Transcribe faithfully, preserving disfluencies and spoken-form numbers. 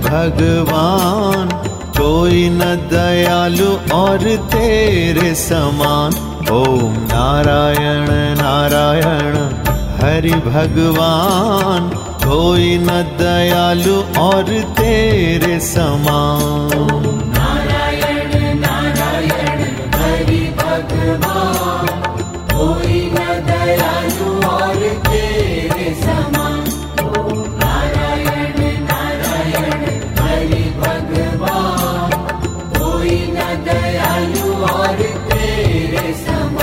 भगवान, कोई न दयालु और तेरे समान। ओम नारायण नारायण हरि भगवान, कोई न दयालु और तेरे समान।